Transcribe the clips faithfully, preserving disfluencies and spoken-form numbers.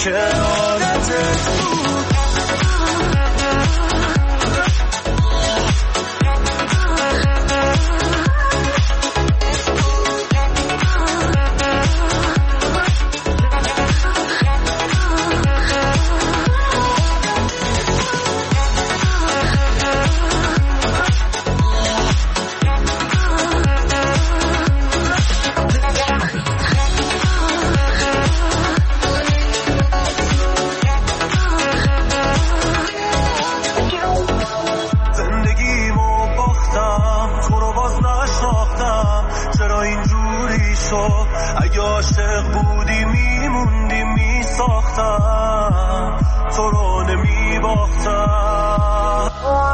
که عادتت بود. اگه عاشق بودی میموندی میساختم تو رو نمیباختم.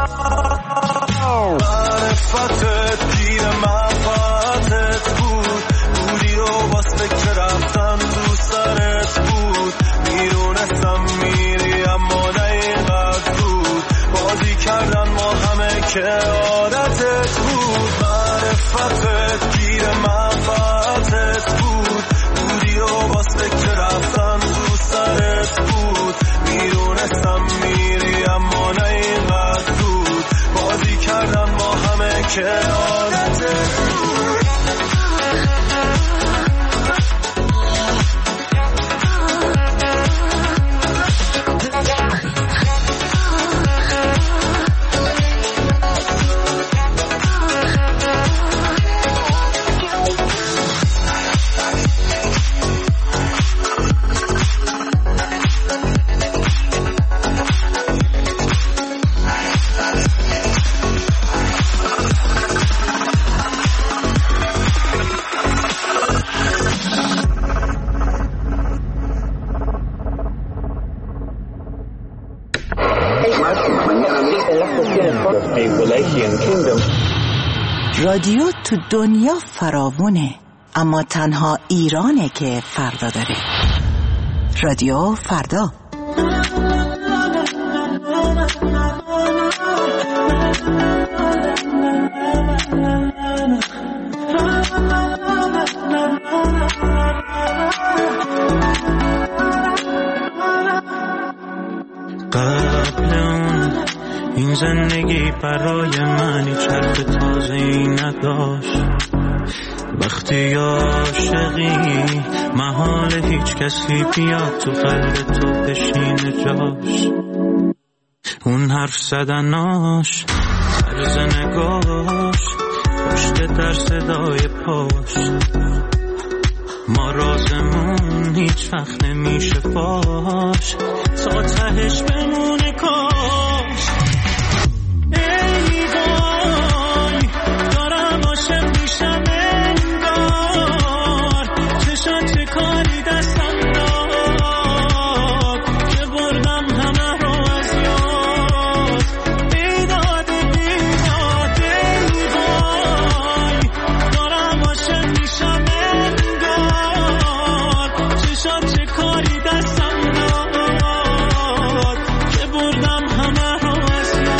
معرفتت گیر منفعتت بود، بودی و واسه که رفتن تو سرت بود. میدونستم میری اما نه اینقدر بود، بازی کردن ما همه که عادتت بود. معرفتت گیر منفعتت بود، بودی و واسه که رفتن تو سرت بود. میدونستم میری اما نه اینقدر بود، بازی کردن ما همه که عادتت بود. رادیو تو دنیا فراوونه، اما تنها ایرانه که فردا داره. رادیو فردا. قبل اون این زندگی برای من هیچ حرف تازه‌ای نداشت. وقتی عاشقی محال هیچ کسی بیاد تو قلب تو بشینه جاش. اون حرف زدناش، طرز نگاش، پشت در صدای پاش، ما رازمون هیچ وقت نمیشه فاش، تا تهش بمونه کاش. ای وای دارم عاشق میشم انگار، چشات چه کاری دستم داد که بردم همه رو از یاد. بیداد بیداد ای وای دارم عاشق میشم انگار، چشات چه کاری دستم داد که بردم همه رو از یاد.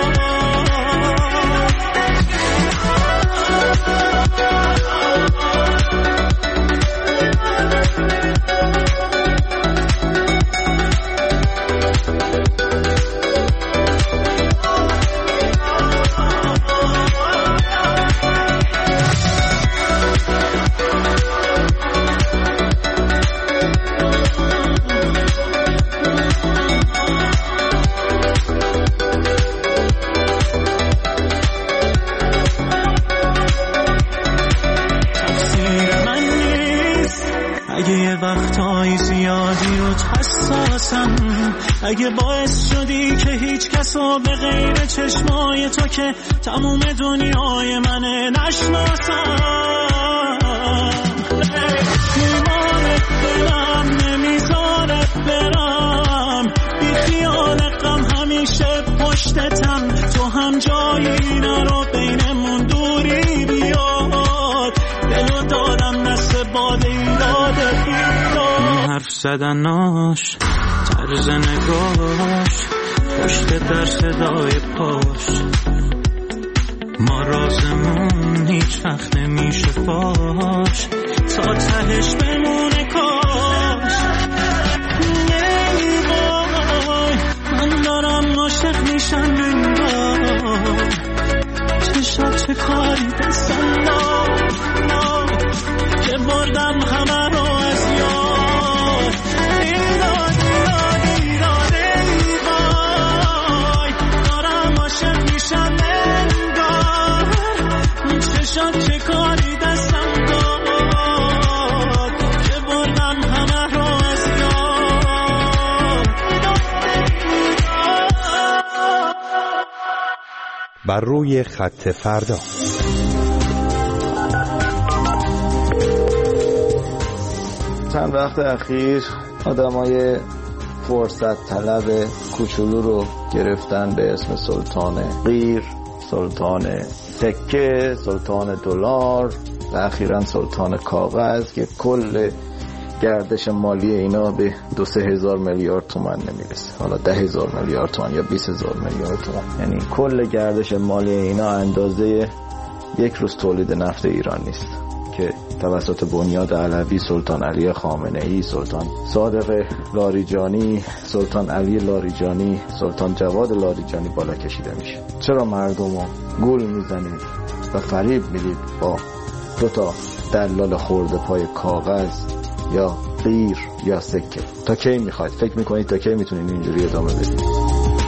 اگه یه وقتایی زیادی رو حساسم، اگه باعث شدی که هیچ کسو به غیر چشمای تو که تموم دنیای منه نشناسم. ایمانت دلم نمیذارت برم، بی خیال غم همیشه پشتتم، تو هم جایی نرو بینمون دوری بیاد. دلو دادم دست باد ایراد ایراد. حرف زدناش، طرز نگاش، پشت در صدای پاش، ما رازمون هیچ وقت نمیشه فاش، تا تهش بمونه کاش. کاری دستم نا نا که بردم همه رو از یاد. ایران ایران ایران ای وای دارم عاشق میشم انگار اون چشات چه کاری دستم داد که بردم همه رو از یاد. بر روی خط فردا. چند وقت اخیر آدمای فرصت طلب کوچولو رو گرفتن به اسم سلطان غیر، سلطان سکه، سلطان دلار و اخیراً سلطان کاغذ که کل گردش مالی اینا به دو سه هزار میلیارد تومان نمیرسه، حالا ده هزار میلیارد تومان یا بیست هزار میلیارد تومان. یعنی کل گردش مالی اینا اندازه یک روز تولید نفت ایران نیست که توسط بنیاد علوی، سلطان علی خامنه‌ای، سلطان صادق لاریجانی، سلطان علی لاریجانی، سلطان جواد لاریجانی بالا کشیده میشه. چرا مردم رو گول میزنید و فریب میدید با دو تا دلال خورده پای کاغذ یا غیر یا سکه؟ تا کی میخواید؟ فکر میکنید تا کی میتونید اینجوری ادامه بدید؟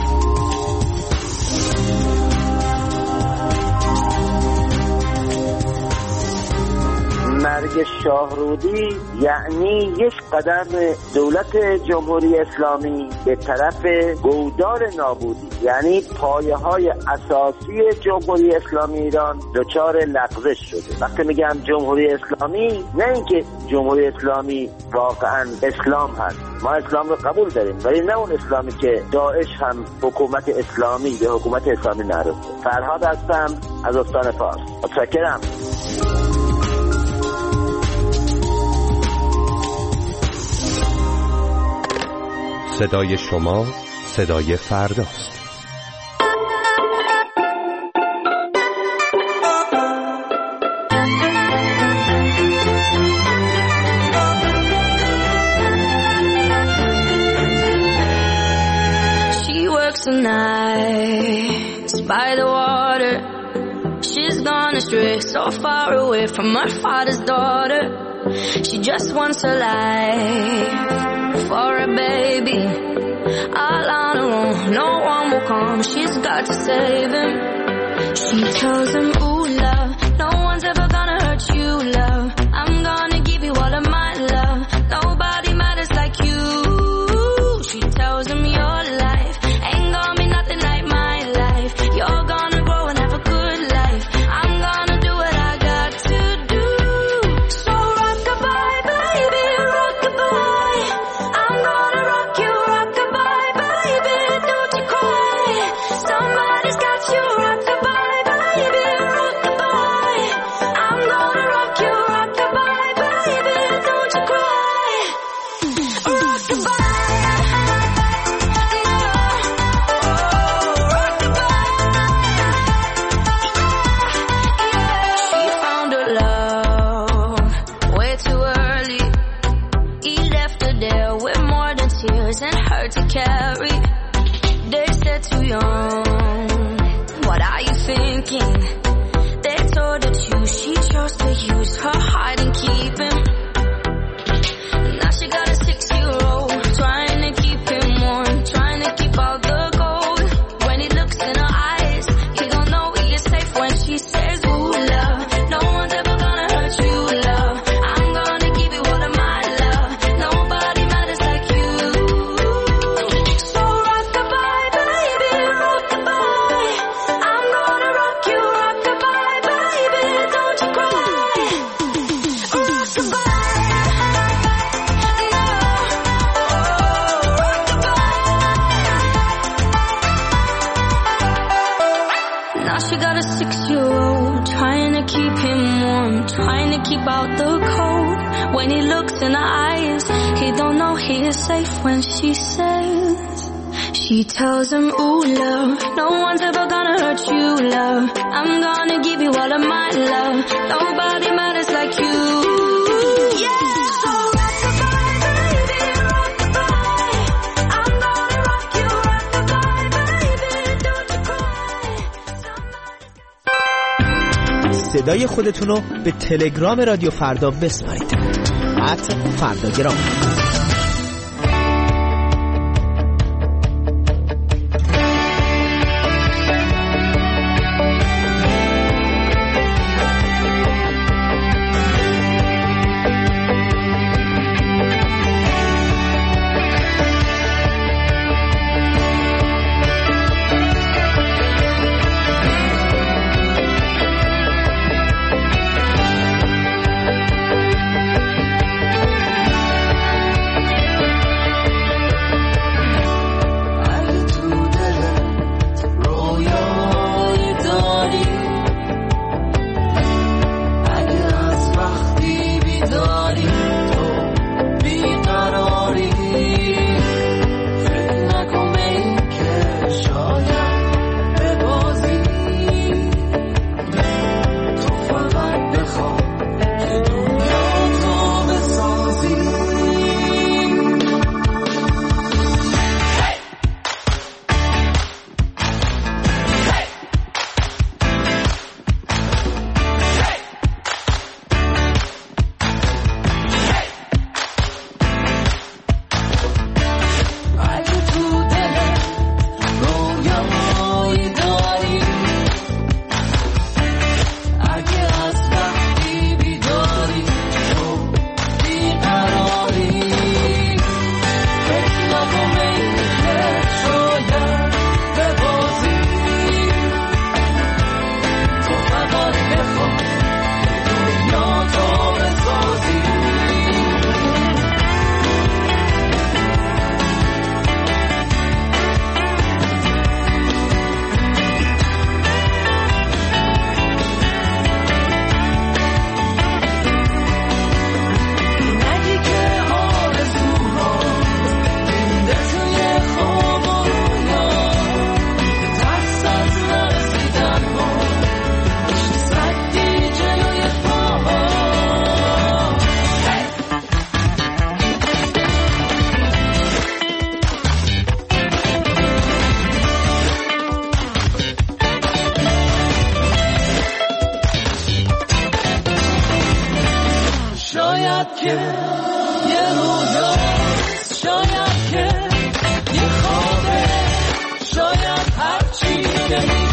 مرگ شاهرودی یعنی یک قدم دولت جمهوری اسلامی به طرف گودار نابودی، یعنی پایه های اساسی جمهوری اسلامی ایران دچار لغزش شده. وقتی میگم جمهوری اسلامی، نه اینکه جمهوری اسلامی واقعا اسلام هست، ما اسلام رو قبول داریم، ولی نه اون اسلامی که داعش هم حکومت اسلامی به حکومت اسلامی معروفه. فرهاد هستم از استان فارس. متشکرم. صدای شما صدای فرداست. She works the nights by the water. She's gone astray, so far away from her father's daughter. She just wants her life for a baby, all on her own, no one will come, she's got to save him. She tells him, ooh love, no one's ever gonna hurt you love, I'm gonna give you all of my love, nobody matters like you. She tells him your life ain't gonna be nothing like my life, you're gonna grow and have a good life, I'm gonna do what I got to do. So rock-a-bye baby, rock-a-bye, I'm gonna rock you, rock-a-bye baby, don't you cry, somebody's got you, rock-a-bye baby, rock-a-bye, I'm gonna rock you, rock-a-bye baby, don't you cry, rock-a-bye. And her to carry. They said too young, what are you thinking? They told her to, she chose to use her heart and keep him. Now she got a six-year-old trying to keep him warm, trying to keep all the gold. When he looks in her eyes, he don't know he is safe when she says, ooh love, no one's ever gonna hurt you love, I'm gonna give you all of my love, nobody matters like you. Keep out the cold. When he looks in her eyes, he don't know he is safe when she says, she tells him, ooh love, no one's ever gonna hurt you love, I'm gonna give you all of my love, nobody matters like you. Yeah. So rock-a-bye baby, rock-a-bye, I'm gonna rock you, rock-a-bye baby, don't you cry. Somebody... صدای خودتون رو به تلگرام رادیو فردا بسپارید. ات فرداگرام. شاید هرچی که